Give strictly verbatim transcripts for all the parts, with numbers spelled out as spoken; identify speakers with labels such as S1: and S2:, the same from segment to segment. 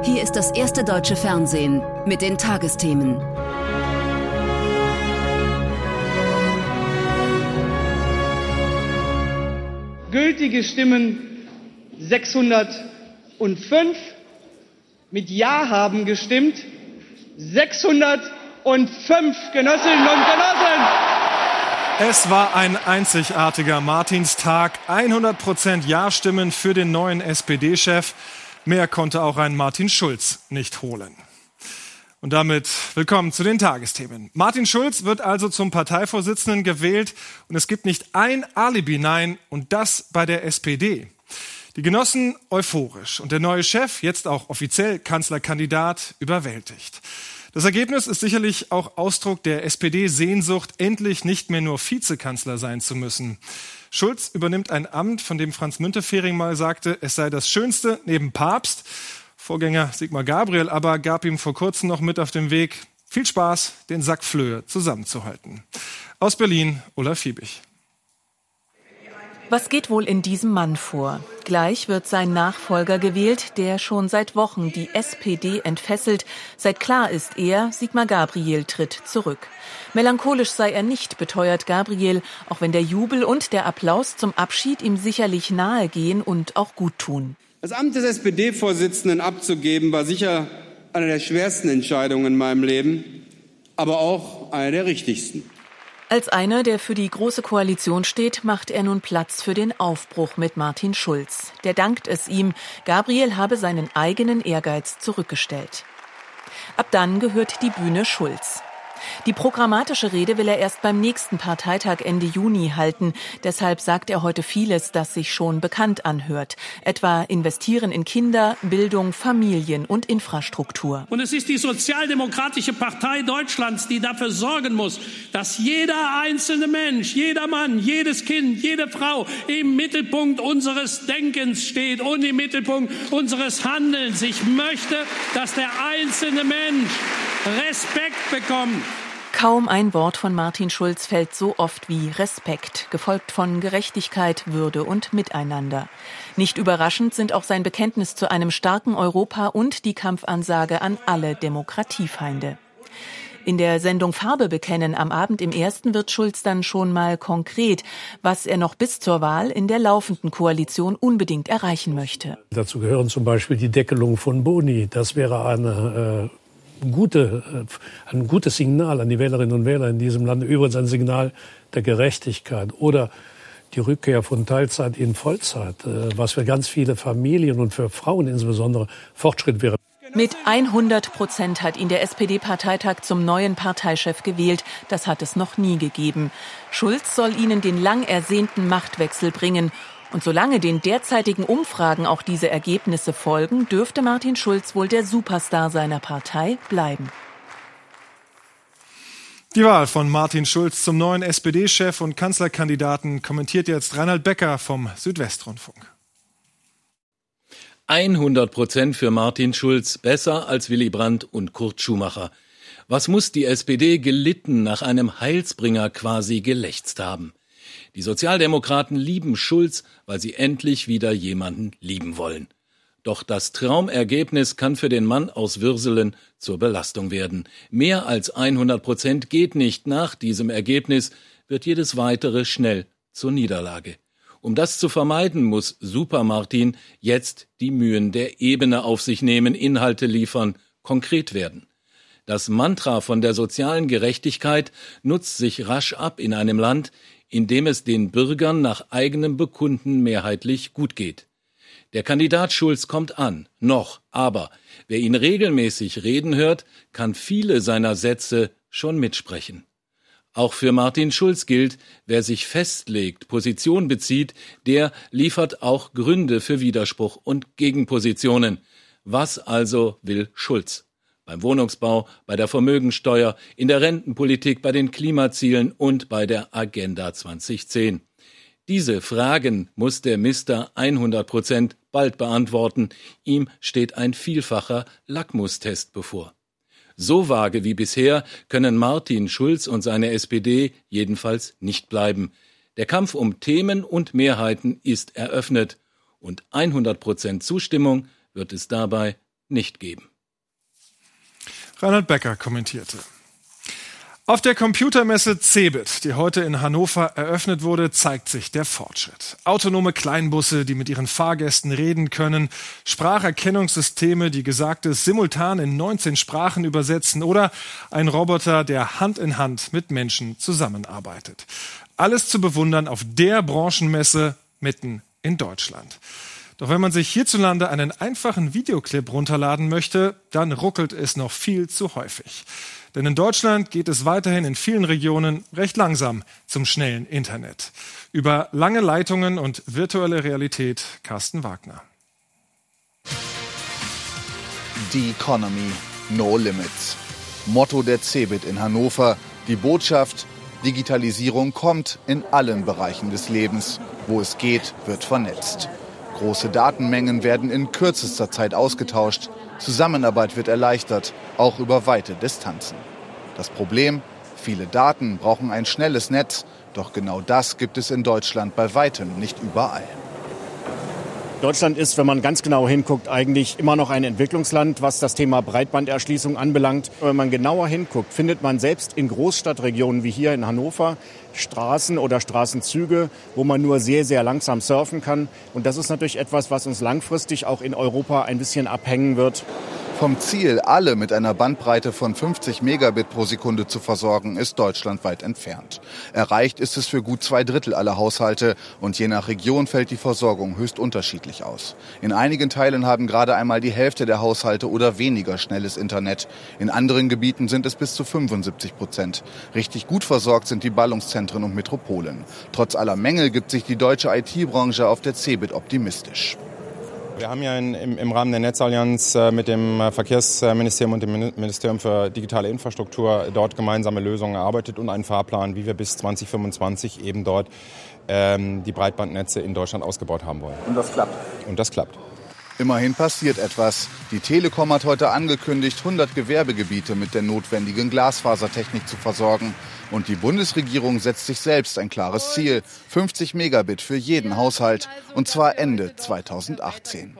S1: Hier ist das erste deutsche Fernsehen mit den Tagesthemen.
S2: Gültige Stimmen sechshundertfünf. Mit Ja haben gestimmt sechshundertfünf Genossinnen und Genossen.
S3: Es war ein einzigartiger Martinstag. hundert Prozent Ja-Stimmen für den neuen S P D-Chef. Mehr konnte auch ein Martin Schulz nicht holen. Und damit willkommen zu den Tagesthemen. Martin Schulz wird also zum Parteivorsitzenden gewählt und es gibt nicht ein Alibi-Nein und das bei der S P D. Die Genossen euphorisch und der neue Chef, jetzt auch offiziell Kanzlerkandidat, überwältigt. Das Ergebnis ist sicherlich auch Ausdruck der S P D-Sehnsucht, endlich nicht mehr nur Vizekanzler sein zu müssen. Schulz übernimmt ein Amt, von dem Franz Müntefering mal sagte, es sei das Schönste neben Papst. Vorgänger Sigmar Gabriel aber gab ihm vor kurzem noch mit auf den Weg, viel Spaß, den Sack Flöhe zusammenzuhalten. Aus Berlin, Ulla Fiebig.
S4: Was geht wohl in diesem Mann vor? Gleich wird sein Nachfolger gewählt, der schon seit Wochen die S P D entfesselt. Seit klar ist, er, Sigmar Gabriel, tritt zurück. Melancholisch sei er nicht, beteuert Gabriel, auch wenn der Jubel und der Applaus zum Abschied ihm sicherlich nahe gehen und auch gut tun.
S5: Das Amt des S P D-Vorsitzenden abzugeben, war sicher eine der schwersten Entscheidungen in meinem Leben, aber auch eine der richtigsten.
S4: Als einer, der für die Große Koalition steht, macht er nun Platz für den Aufbruch mit Martin Schulz. Der dankt es ihm. Gabriel habe seinen eigenen Ehrgeiz zurückgestellt. Ab dann gehört die Bühne Schulz. Die programmatische Rede will er erst beim nächsten Parteitag Ende Juni halten. Deshalb sagt er heute vieles, das sich schon bekannt anhört. Etwa investieren in Kinder, Bildung, Familien und Infrastruktur.
S6: Und es ist die Sozialdemokratische Partei Deutschlands, die dafür sorgen muss, dass jeder einzelne Mensch, jeder Mann, jedes Kind, jede Frau im Mittelpunkt unseres Denkens steht und im Mittelpunkt unseres Handelns. Ich möchte, dass der einzelne Mensch Respekt bekommt.
S4: Kaum ein Wort von Martin Schulz fällt so oft wie Respekt, gefolgt von Gerechtigkeit, Würde und Miteinander. Nicht überraschend sind auch sein Bekenntnis zu einem starken Europa und die Kampfansage an alle Demokratiefeinde. In der Sendung Farbe bekennen am Abend im ersten wird Schulz dann schon mal konkret, was er noch bis zur Wahl in der laufenden Koalition unbedingt erreichen möchte.
S7: Dazu gehören zum Beispiel die Deckelung von Boni. Das wäre eine äh Gute, ein gutes Signal an die Wählerinnen und Wähler in diesem Land, übrigens ein Signal der Gerechtigkeit oder die Rückkehr von Teilzeit in Vollzeit, was für ganz viele Familien und für Frauen insbesondere Fortschritt wäre.
S4: Mit hundert Prozent hat ihn der S P D-Parteitag zum neuen Parteichef gewählt. Das hat es noch nie gegeben. Schulz soll ihnen den lang ersehnten Machtwechsel bringen. Und solange den derzeitigen Umfragen auch diese Ergebnisse folgen, dürfte Martin Schulz wohl der Superstar seiner Partei bleiben.
S3: Die Wahl von Martin Schulz zum neuen S P D-Chef und Kanzlerkandidaten kommentiert jetzt Reinhard Becker vom Südwestrundfunk.
S8: hundert Prozent für Martin Schulz, besser als Willy Brandt und Kurt Schumacher. Was muss die S P D gelitten nach einem Heilsbringer quasi gelächzt haben? Die Sozialdemokraten lieben Schulz, weil sie endlich wieder jemanden lieben wollen. Doch das Traumergebnis kann für den Mann aus Würselen zur Belastung werden. Mehr als hundert Prozent geht nicht. Nach diesem Ergebnis wird jedes weitere schnell zur Niederlage. Um das zu vermeiden, muss Super Martin jetzt die Mühen der Ebene auf sich nehmen, Inhalte liefern, konkret werden. Das Mantra von der sozialen Gerechtigkeit nutzt sich rasch ab in einem Land, in dem es den Bürgern nach eigenem Bekunden mehrheitlich gut geht. Der Kandidat Schulz kommt an, noch, aber wer ihn regelmäßig reden hört, kann viele seiner Sätze schon mitsprechen. Auch für Martin Schulz gilt, wer sich festlegt, Position bezieht, der liefert auch Gründe für Widerspruch und Gegenpositionen. Was also will Schulz? Beim Wohnungsbau, bei der Vermögensteuer, in der Rentenpolitik, bei den Klimazielen und bei der Agenda zwanzig zehn. Diese Fragen muss der Mister hundert Prozent bald beantworten. Ihm steht ein vielfacher Lackmustest bevor. So vage wie bisher können Martin Schulz und seine S P D jedenfalls nicht bleiben. Der Kampf um Themen und Mehrheiten ist eröffnet und hundert Prozent Zustimmung wird es dabei nicht geben.
S3: Reinhard Becker kommentierte. Auf der Computermesse CeBIT, die heute in Hannover eröffnet wurde, zeigt sich der Fortschritt. Autonome Kleinbusse, die mit ihren Fahrgästen reden können, Spracherkennungssysteme, die Gesagtes simultan in neunzehn Sprachen übersetzen oder ein Roboter, der Hand in Hand mit Menschen zusammenarbeitet. Alles zu bewundern auf der Branchenmesse mitten in Deutschland. Doch wenn man sich hierzulande einen einfachen Videoclip runterladen möchte, dann ruckelt es noch viel zu häufig. Denn in Deutschland geht es weiterhin in vielen Regionen recht langsam zum schnellen Internet. Über lange Leitungen und virtuelle Realität Carsten Wagner.
S9: The Economy, no limits. Motto der CeBIT in Hannover. Die Botschaft: Digitalisierung kommt in allen Bereichen des Lebens. Wo es geht, wird vernetzt. Große Datenmengen werden in kürzester Zeit ausgetauscht. Zusammenarbeit wird erleichtert, auch über weite Distanzen. Das Problem: viele Daten brauchen ein schnelles Netz. Doch genau das gibt es in Deutschland bei weitem nicht überall.
S10: Deutschland ist, wenn man ganz genau hinguckt, eigentlich immer noch ein Entwicklungsland, was das Thema Breitbanderschließung anbelangt. Wenn man genauer hinguckt, findet man selbst in Großstadtregionen wie hier in Hannover Straßen oder Straßenzüge, wo man nur sehr, sehr langsam surfen kann. Und das ist natürlich etwas, was uns langfristig auch in Europa ein bisschen abhängen wird.
S9: Vom Ziel, alle mit einer Bandbreite von fünfzig Megabit pro Sekunde zu versorgen, ist Deutschland weit entfernt. Erreicht ist es für gut zwei Drittel aller Haushalte und je nach Region fällt die Versorgung höchst unterschiedlich aus. In einigen Teilen haben gerade einmal die Hälfte der Haushalte oder weniger schnelles Internet. In anderen Gebieten sind es bis zu fünfundsiebzig Prozent. Richtig gut versorgt sind die Ballungszentren und Metropolen. Trotz aller Mängel gibt sich die deutsche I T-Branche auf der CeBIT optimistisch.
S11: Wir haben ja in, im, im Rahmen der Netzallianz äh, mit dem Verkehrsministerium und dem Ministerium für digitale Infrastruktur dort gemeinsame Lösungen erarbeitet und einen Fahrplan, wie wir bis zwanzig fünfundzwanzig eben dort ähm, die Breitbandnetze in Deutschland ausgebaut haben wollen.
S9: Und das klappt?
S11: Und das klappt.
S9: Immerhin passiert etwas. Die Telekom hat heute angekündigt, hundert Gewerbegebiete mit der notwendigen Glasfasertechnik zu versorgen. Und die Bundesregierung setzt sich selbst ein klares Ziel: fünfzig Megabit für jeden Haushalt, und zwar Ende zweitausendachtzehn.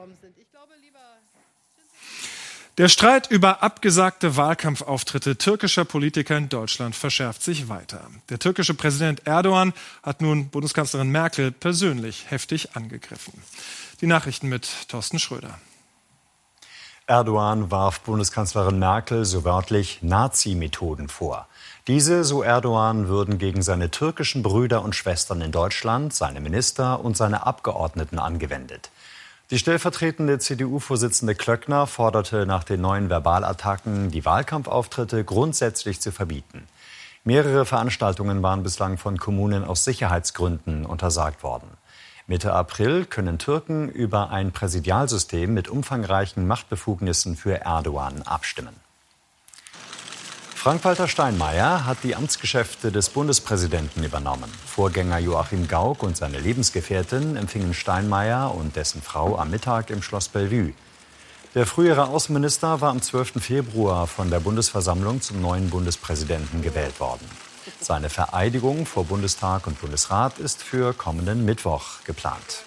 S3: Der Streit über abgesagte Wahlkampfauftritte türkischer Politiker in Deutschland verschärft sich weiter. Der türkische Präsident Erdogan hat nun Bundeskanzlerin Merkel persönlich heftig angegriffen. Die Nachrichten mit Thorsten Schröder.
S12: Erdogan warf Bundeskanzlerin Merkel so wörtlich Nazi-Methoden vor. Diese, so Erdogan, würden gegen seine türkischen Brüder und Schwestern in Deutschland, seine Minister und seine Abgeordneten angewendet. Die stellvertretende C D U-Vorsitzende Klöckner forderte nach den neuen Verbalattacken, die Wahlkampfauftritte grundsätzlich zu verbieten. Mehrere Veranstaltungen waren bislang von Kommunen aus Sicherheitsgründen untersagt worden. Mitte April können Türken über ein Präsidialsystem mit umfangreichen Machtbefugnissen für Erdogan abstimmen. Frank-Walter Steinmeier hat die Amtsgeschäfte des Bundespräsidenten übernommen. Vorgänger Joachim Gauck und seine Lebensgefährtin empfingen Steinmeier und dessen Frau am Mittag im Schloss Bellevue. Der frühere Außenminister war am zwölften Februar von der Bundesversammlung zum neuen Bundespräsidenten gewählt worden. Seine Vereidigung vor Bundestag und Bundesrat ist für kommenden Mittwoch geplant.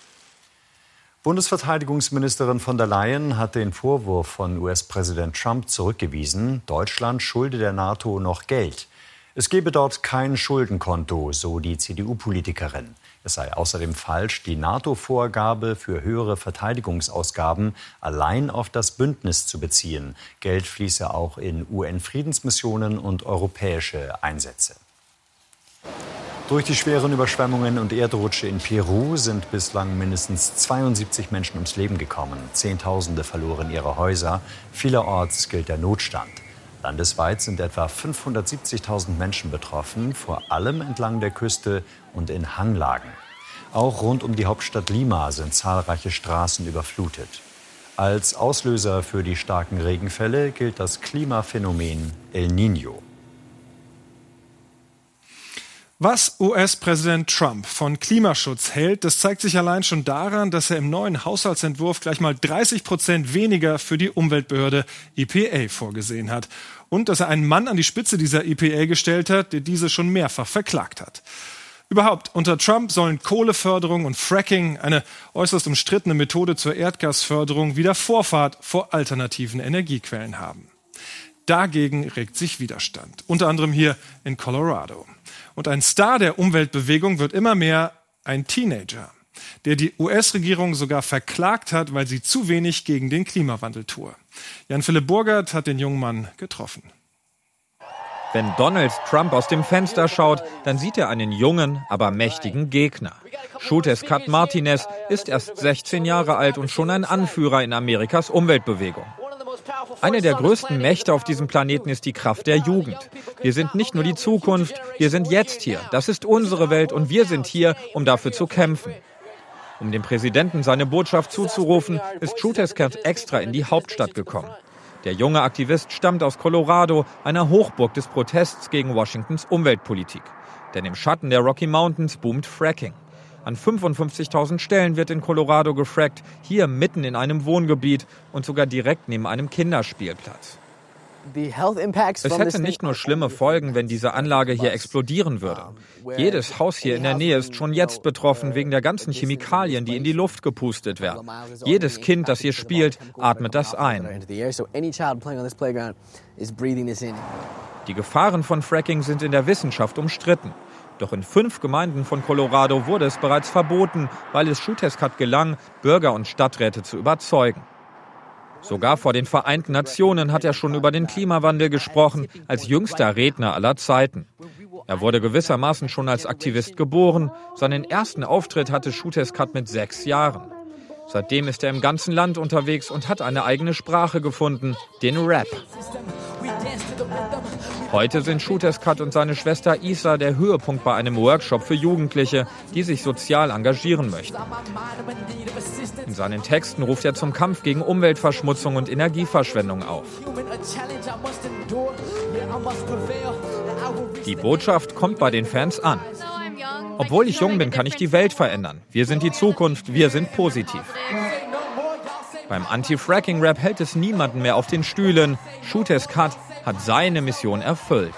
S12: Bundesverteidigungsministerin von der Leyen hat den Vorwurf von U S-Präsident Trump zurückgewiesen, Deutschland schulde der NATO noch Geld. Es gebe dort kein Schuldenkonto, so die C D U-Politikerin. Es sei außerdem falsch, die NATO-Vorgabe für höhere Verteidigungsausgaben allein auf das Bündnis zu beziehen. Geld fließe auch in U N-Friedensmissionen und europäische Einsätze. Durch die schweren Überschwemmungen und Erdrutsche in Peru sind bislang mindestens zweiundsiebzig Menschen ums Leben gekommen. Zehntausende verloren ihre Häuser. Vielerorts gilt der Notstand. Landesweit sind etwa fünfhundertsiebzigtausend Menschen betroffen, vor allem entlang der Küste und in Hanglagen. Auch rund um die Hauptstadt Lima sind zahlreiche Straßen überflutet. Als Auslöser für die starken Regenfälle gilt das Klimaphänomen El Niño.
S3: Was U S-Präsident Trump von Klimaschutz hält, das zeigt sich allein schon daran, dass er im neuen Haushaltsentwurf gleich mal dreißig Prozent weniger für die Umweltbehörde E P A vorgesehen hat. Und dass er einen Mann an die Spitze dieser E P A gestellt hat, der diese schon mehrfach verklagt hat. Überhaupt, unter Trump sollen Kohleförderung und Fracking, eine äußerst umstrittene Methode zur Erdgasförderung, wieder Vorfahrt vor alternativen Energiequellen haben. Dagegen regt sich Widerstand, unter anderem hier in Colorado. Und ein Star der Umweltbewegung wird immer mehr ein Teenager, der die U S-Regierung sogar verklagt hat, weil sie zu wenig gegen den Klimawandel tue. Jan-Philipp Burgert hat den jungen Mann getroffen.
S13: Wenn Donald Trump aus dem Fenster schaut, dann sieht er einen jungen, aber mächtigen Gegner. Xhotescat Martinez ist erst sechzehn Jahre alt und schon ein Anführer in Amerikas Umweltbewegung. Eine der größten Mächte auf diesem Planeten ist die Kraft der Jugend. Wir sind nicht nur die Zukunft, wir sind jetzt hier. Das ist unsere Welt und wir sind hier, um dafür zu kämpfen. Um dem Präsidenten seine Botschaft zuzurufen, ist Xhotescat extra in die Hauptstadt gekommen. Der junge Aktivist stammt aus Colorado, einer Hochburg des Protests gegen Washingtons Umweltpolitik. Denn im Schatten der Rocky Mountains boomt Fracking. An fünfundfünfzigtausend Stellen wird in Colorado gefrackt, hier mitten in einem Wohngebiet und sogar direkt neben einem Kinderspielplatz. Es hätte nicht nur schlimme Folgen, wenn diese Anlage hier explodieren würde. Jedes Haus hier in der Nähe ist schon jetzt betroffen wegen der ganzen Chemikalien, die in die Luft gepustet werden. Jedes Kind, das hier spielt, atmet das ein. Die Gefahren von Fracking sind in der Wissenschaft umstritten. Doch in fünf Gemeinden von Colorado wurde es bereits verboten, weil es Xhotescat gelang, Bürger und Stadträte zu überzeugen. Sogar vor den Vereinten Nationen hat er schon über den Klimawandel gesprochen, als jüngster Redner aller Zeiten. Er wurde gewissermaßen schon als Aktivist geboren. Seinen ersten Auftritt hatte Xhotescat mit sechs Jahren. Seitdem ist er im ganzen Land unterwegs und hat eine eigene Sprache gefunden, den Rap. Heute sind Xhotescat und seine Schwester Isa der Höhepunkt bei einem Workshop für Jugendliche, die sich sozial engagieren möchten. In seinen Texten ruft er zum Kampf gegen Umweltverschmutzung und Energieverschwendung auf. Die Botschaft kommt bei den Fans an. Obwohl ich jung bin, kann ich die Welt verändern. Wir sind die Zukunft, wir sind positiv. Beim Anti-Fracking-Rap hält es niemanden mehr auf den Stühlen. Xhotescat hat seine Mission erfüllt.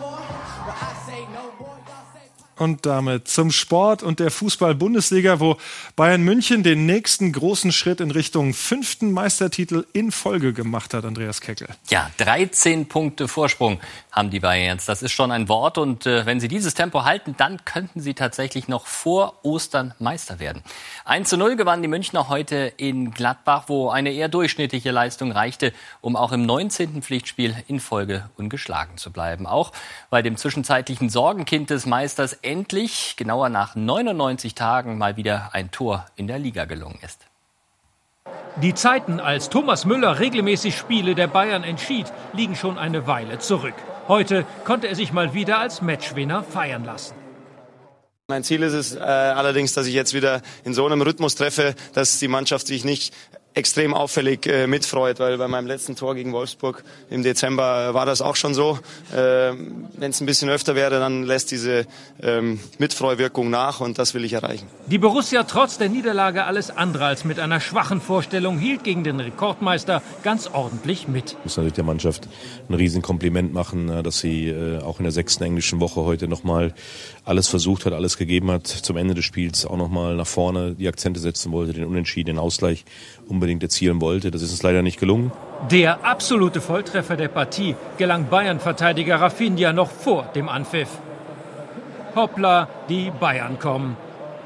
S3: Und damit zum Sport und der Fußball-Bundesliga, wo Bayern München den nächsten großen Schritt in Richtung fünften Meistertitel in Folge gemacht hat, Andreas Keckel.
S14: Ja, dreizehn Punkte Vorsprung haben die Bayern jetzt. Das ist schon ein Wort. Und äh, wenn sie dieses Tempo halten, dann könnten sie tatsächlich noch vor Ostern Meister werden. eins zu null gewannen die Münchner heute in Gladbach, wo eine eher durchschnittliche Leistung reichte, um auch im neunzehnten Pflichtspiel in Folge ungeschlagen zu bleiben. Auch bei dem zwischenzeitlichen Sorgenkind des Meisters endlich, genauer nach neunundneunzig Tagen, mal wieder ein Tor in der Liga gelungen ist.
S15: Die Zeiten, als Thomas Müller regelmäßig Spiele der Bayern entschied, liegen schon eine Weile zurück. Heute konnte er sich mal wieder als Matchwinner feiern lassen.
S16: Mein Ziel ist es äh, allerdings, dass ich jetzt wieder in so einem Rhythmus treffe, dass die Mannschaft sich nicht extrem auffällig äh, mitfreut, weil bei meinem letzten Tor gegen Wolfsburg im Dezember äh, war das auch schon so. Äh, Wenn es ein bisschen öfter wäre, dann lässt diese ähm, Mitfreuwirkung nach und das will ich erreichen.
S15: Die Borussia trotz der Niederlage alles andere als mit einer schwachen Vorstellung hielt gegen den Rekordmeister ganz ordentlich mit.
S17: Ich muss natürlich der Mannschaft ein Riesenkompliment machen, dass sie äh, auch in der sechsten englischen Woche heute nochmal alles versucht hat, alles gegeben hat, zum Ende des Spiels auch nochmal nach vorne die Akzente setzen wollte, den Unentschieden, den Ausgleich unbedingt erzielen wollte. Das ist uns leider nicht gelungen.
S15: Der absolute Volltreffer der Partie gelang Bayern-Verteidiger Rafinha noch vor dem Anpfiff. Hoppla, die Bayern kommen.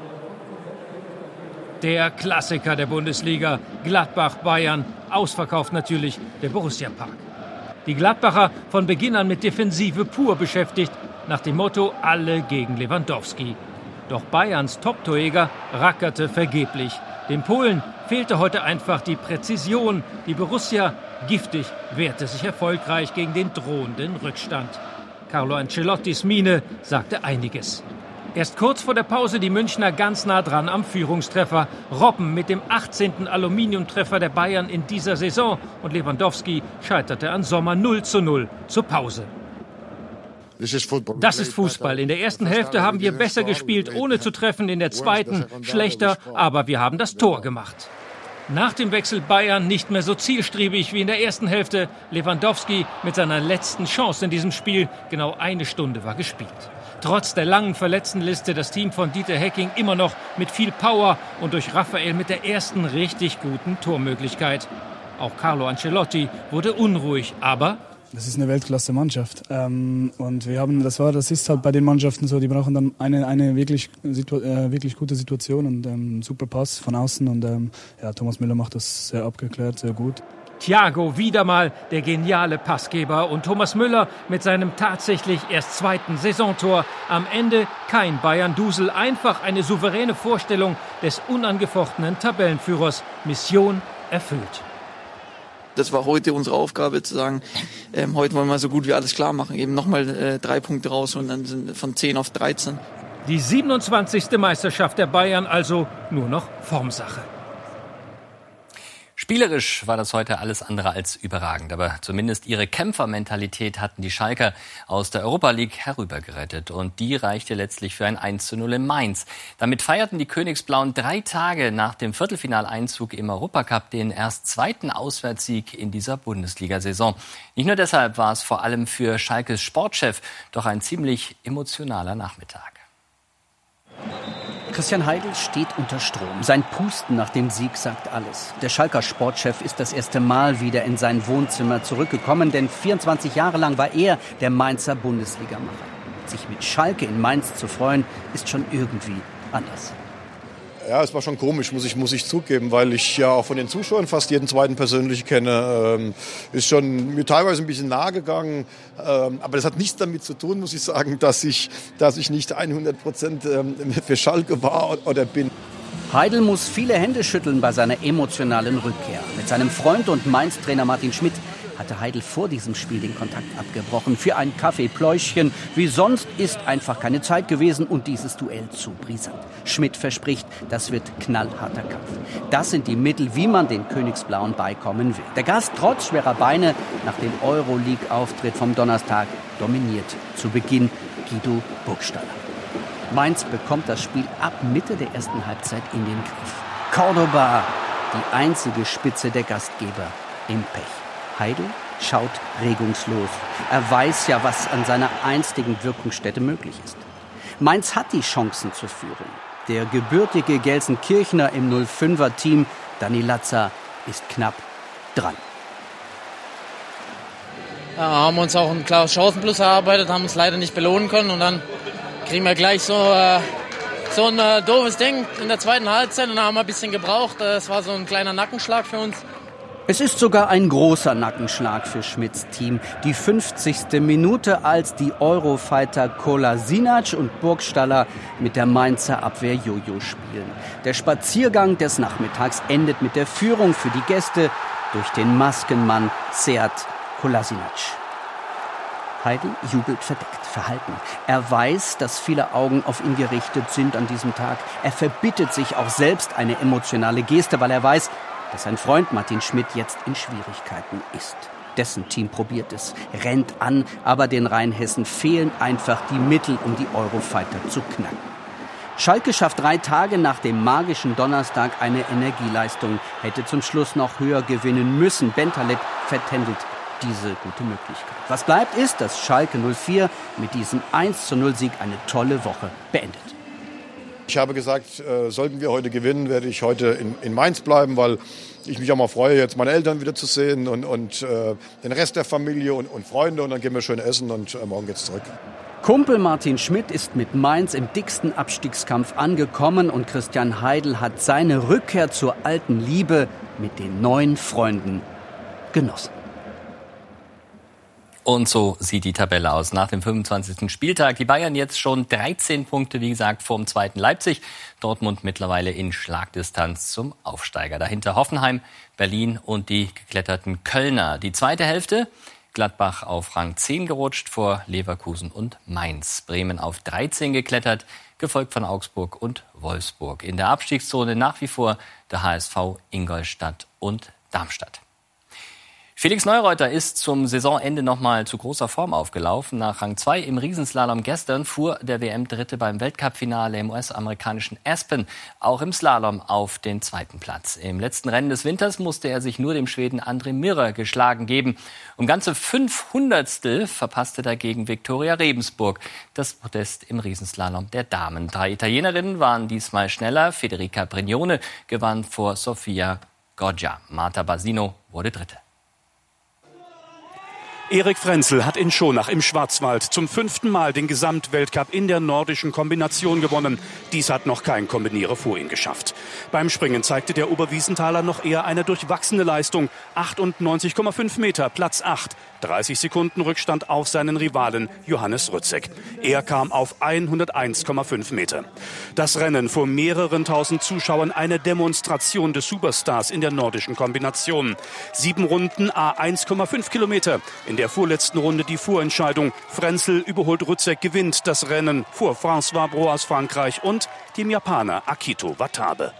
S15: Der Klassiker der Bundesliga, Gladbach-Bayern, ausverkauft natürlich der Borussia-Park. Die Gladbacher von Beginn an mit Defensive pur beschäftigt, nach dem Motto alle gegen Lewandowski. Doch Bayerns Top-Torjäger rackerte vergeblich. Den Polen fehlte heute einfach die Präzision. Die Borussia, giftig, wehrte sich erfolgreich gegen den drohenden Rückstand. Carlo Ancelottis Miene sagte einiges. Erst kurz vor der Pause die Münchner ganz nah dran am Führungstreffer. Robben mit dem achtzehnten Aluminiumtreffer der Bayern in dieser Saison. Und Lewandowski scheiterte an Sommer null zu null zur Pause. Das ist Fußball. In der ersten Hälfte haben wir besser gespielt, ohne zu treffen. In der zweiten schlechter, aber wir haben das Tor gemacht. Nach dem Wechsel Bayern nicht mehr so zielstrebig wie in der ersten Hälfte. Lewandowski mit seiner letzten Chance in diesem Spiel. Genau eine Stunde war gespielt. Trotz der langen Verletztenliste das Team von Dieter Hecking immer noch mit viel Power und durch Raphael mit der ersten richtig guten Tormöglichkeit. Auch Carlo Ancelotti wurde unruhig, aber
S18: das ist eine Weltklasse-Mannschaft. Ähm, und wir haben, das war, das ist halt bei den Mannschaften so, die brauchen dann eine, eine wirklich, situ- äh, wirklich gute Situation und ähm, super Pass von außen. Und ähm, ja, Thomas Müller macht das sehr abgeklärt, sehr gut.
S15: Thiago wieder mal der geniale Passgeber und Thomas Müller mit seinem tatsächlich erst zweiten Saisontor. Am Ende kein Bayern-Dusel, einfach eine souveräne Vorstellung des unangefochtenen Tabellenführers. Mission erfüllt.
S19: Das war heute unsere Aufgabe, zu sagen, ähm, heute wollen wir so gut wie alles klar machen. Eben nochmal äh, drei Punkte raus und dann sind von zehn auf dreizehn.
S15: Die siebenundzwanzigste Meisterschaft der Bayern also nur noch Formsache.
S14: Spielerisch war das heute alles andere als überragend, aber zumindest ihre Kämpfermentalität hatten die Schalker aus der Europa League herübergerettet und die reichte letztlich für ein eins zu null in Mainz. Damit feierten die Königsblauen drei Tage nach dem Viertelfinaleinzug im Europacup den erst zweiten Auswärtssieg in dieser Bundesliga-Saison. Nicht nur deshalb war es vor allem für Schalkes Sportchef doch ein ziemlich emotionaler Nachmittag.
S20: Christian Heidel steht unter Strom. Sein Pusten nach dem Sieg sagt alles. Der Schalker Sportchef ist das erste Mal wieder in sein Wohnzimmer zurückgekommen, denn vierundzwanzig Jahre lang war er der Mainzer Bundesligamacher. Sich mit Schalke in Mainz zu freuen, ist schon irgendwie anders.
S21: Ja, es war schon komisch, muss ich, muss ich zugeben, weil ich ja auch von den Zuschauern fast jeden zweiten persönlich kenne. Ähm, ist schon mir teilweise ein bisschen nahe gegangen. Ähm, aber das hat nichts damit zu tun, muss ich sagen, dass ich, dass ich nicht hundert Prozent für Schalke war oder bin.
S20: Heidel muss viele Hände schütteln bei seiner emotionalen Rückkehr. Mit seinem Freund und Mainz-Trainer Martin Schmidt hatte Heidel vor diesem Spiel den Kontakt abgebrochen. Für ein Kaffeepläuschchen. Wie sonst ist einfach keine Zeit gewesen und dieses Duell zu brisant. Schmidt verspricht, das wird knallharter Kampf. Das sind die Mittel, wie man den Königsblauen beikommen will. Der Gast trotz schwerer Beine nach dem Euroleague-Auftritt vom Donnerstag dominiert zu Beginn Guido Burgstaller. Mainz bekommt das Spiel ab Mitte der ersten Halbzeit in den Griff. Cordoba, die einzige Spitze der Gastgeber, im Pech. Heidel schaut regungslos. Er weiß ja, was an seiner einstigen Wirkungsstätte möglich ist. Mainz hat die Chancen zur Führung. Der gebürtige Gelsenkirchener im null fünfer Team, Dani Latza, ist knapp dran.
S22: Ja, haben uns auch ein klares Chancenplus erarbeitet, haben uns leider nicht belohnen können und dann kriegen wir gleich so, äh, so ein äh, doofes Ding in der zweiten Halbzeit und dann haben wir ein bisschen gebraucht. Das war so ein kleiner Nackenschlag für uns.
S20: Es ist sogar ein großer Nackenschlag für Schmidts Team. Die fünfzigste Minute, als die Eurofighter Kolasinac und Burgstaller mit der Mainzer Abwehr Jojo spielen. Der Spaziergang des Nachmittags endet mit der Führung für die Gäste durch den Maskenmann Sead Kolasinac. Heidel jubelt verdeckt, verhalten. Er weiß, dass viele Augen auf ihn gerichtet sind an diesem Tag. Er verbittet sich auch selbst eine emotionale Geste, weil er weiß, dass sein Freund Martin Schmidt jetzt in Schwierigkeiten ist. Dessen Team probiert es, rennt an, aber den Rheinhessen fehlen einfach die Mittel, um die Eurofighter zu knacken. Schalke schafft drei Tage nach dem magischen Donnerstag eine Energieleistung, hätte zum Schluss noch höher gewinnen müssen. Bentaleb vertändelt diese gute Möglichkeit. Was bleibt ist, dass Schalke null vier mit diesem eins zu null Sieg eine tolle Woche beendet.
S21: Ich habe gesagt, äh, sollten wir heute gewinnen, werde ich heute in, in Mainz bleiben, weil ich mich auch mal freue, jetzt meine Eltern wieder zu sehen und, und äh, den Rest der Familie und, und Freunde. Und dann gehen wir schön essen und äh, morgen geht's zurück.
S20: Kumpel Martin Schmidt ist mit Mainz im dicksten Abstiegskampf angekommen und Christian Heidel hat seine Rückkehr zur alten Liebe mit den neuen Freunden genossen.
S14: Und so sieht die Tabelle aus nach dem fünfundzwanzigsten Spieltag. Die Bayern jetzt schon dreizehn Punkte, wie gesagt, vor dem zweiten Leipzig. Dortmund mittlerweile in Schlagdistanz zum Aufsteiger. Dahinter Hoffenheim, Berlin und die gekletterten Kölner. Die zweite Hälfte, Gladbach auf Rang zehn gerutscht vor Leverkusen und Mainz. Bremen auf dreizehn geklettert, gefolgt von Augsburg und Wolfsburg. In der Abstiegszone nach wie vor der H S V, Ingolstadt und Darmstadt. Felix Neureuter ist zum Saisonende nochmal zu großer Form aufgelaufen. Nach Rang zwei im Riesenslalom gestern fuhr der W M-Dritte beim Weltcup-Finale im U S-amerikanischen Aspen auch im Slalom auf den zweiten Platz. Im letzten Rennen des Winters musste er sich nur dem Schweden André Myrre geschlagen geben. Um ganze fünf Hundertstel verpasste dagegen Viktoria Rebensburg das Podest im Riesenslalom der Damen. Drei Italienerinnen waren diesmal schneller. Federica Brignone gewann vor Sofia Goggia. Marta Basino wurde Dritte.
S1: Erik Frenzel hat in Schonach im Schwarzwald zum fünften Mal den Gesamtweltcup in der nordischen Kombination gewonnen. Dies hat noch kein Kombinierer vor ihm geschafft. Beim Springen zeigte der Oberwiesenthaler noch eher eine durchwachsene Leistung. achtundneunzig Komma fünf Meter, Platz acht. dreißig Sekunden Rückstand auf seinen Rivalen Johannes Rützek. Er kam auf hunderteins Komma fünf Meter. Das Rennen vor mehreren tausend Zuschauern eine Demonstration des Superstars in der nordischen Kombination. Sieben Runden, à eins Komma fünf Kilometer. In der vorletzten Runde die Vorentscheidung. Frenzel überholt Rützek, gewinnt das Rennen vor François Brault aus Frankreich und dem Japaner Akito Watabe.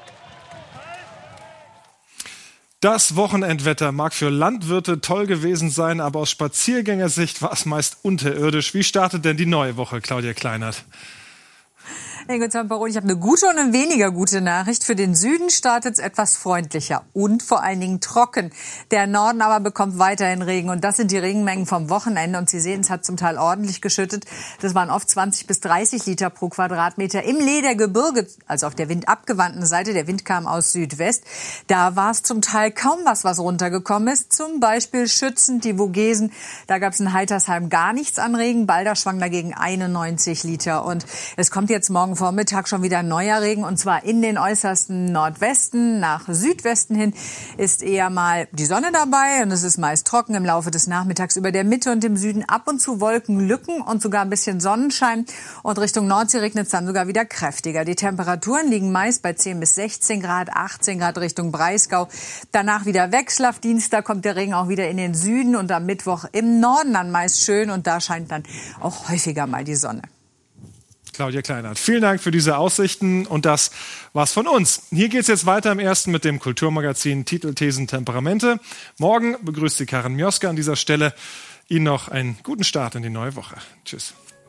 S3: Das Wochenendwetter mag für Landwirte toll gewesen sein, aber aus Spaziergängersicht war es meist unterirdisch. Wie startet denn die neue Woche, Claudia Kleinert?
S2: Hey, guten Tag, Baron. Ich habe eine gute und eine weniger gute Nachricht. Für den Süden startet es etwas freundlicher und vor allen Dingen trocken. Der Norden aber bekommt weiterhin Regen und das sind die Regenmengen vom Wochenende. Und Sie sehen, es hat zum Teil ordentlich geschüttet. Das waren oft zwanzig bis dreißig Liter pro Quadratmeter. Im Ledergebirge, also auf der windabgewandten Seite, der Wind kam aus Südwest, da war es zum Teil kaum was, was runtergekommen ist. Zum Beispiel Schützen, die Vogesen, da gab es in Heitersheim gar nichts an Regen. Balderschwang dagegen einundneunzig Liter. Und es kommt jetzt morgen Vormittag schon wieder neuer Regen und zwar in den äußersten Nordwesten. Nach Südwesten hin ist eher mal die Sonne dabei und es ist meist trocken im Laufe des Nachmittags. Über der Mitte und im Süden ab und zu Wolkenlücken und sogar ein bisschen Sonnenschein und Richtung Nordsee regnet es dann sogar wieder kräftiger. Die Temperaturen liegen meist bei zehn bis sechzehn Grad, achtzehn Grad Richtung Breisgau. Danach wieder Wechsel. Auf Dienstag kommt der Regen auch wieder in den Süden und am Mittwoch im Norden dann meist schön und da scheint dann auch häufiger mal die Sonne.
S3: Claudia Kleinert, vielen Dank für diese Aussichten und das war's von uns. Hier geht's jetzt weiter im ersten mit dem Kulturmagazin Titel, Thesen, Temperamente. Morgen begrüßt Sie Karin Mioska an dieser Stelle. Ihnen noch einen guten Start in die neue Woche. Tschüss.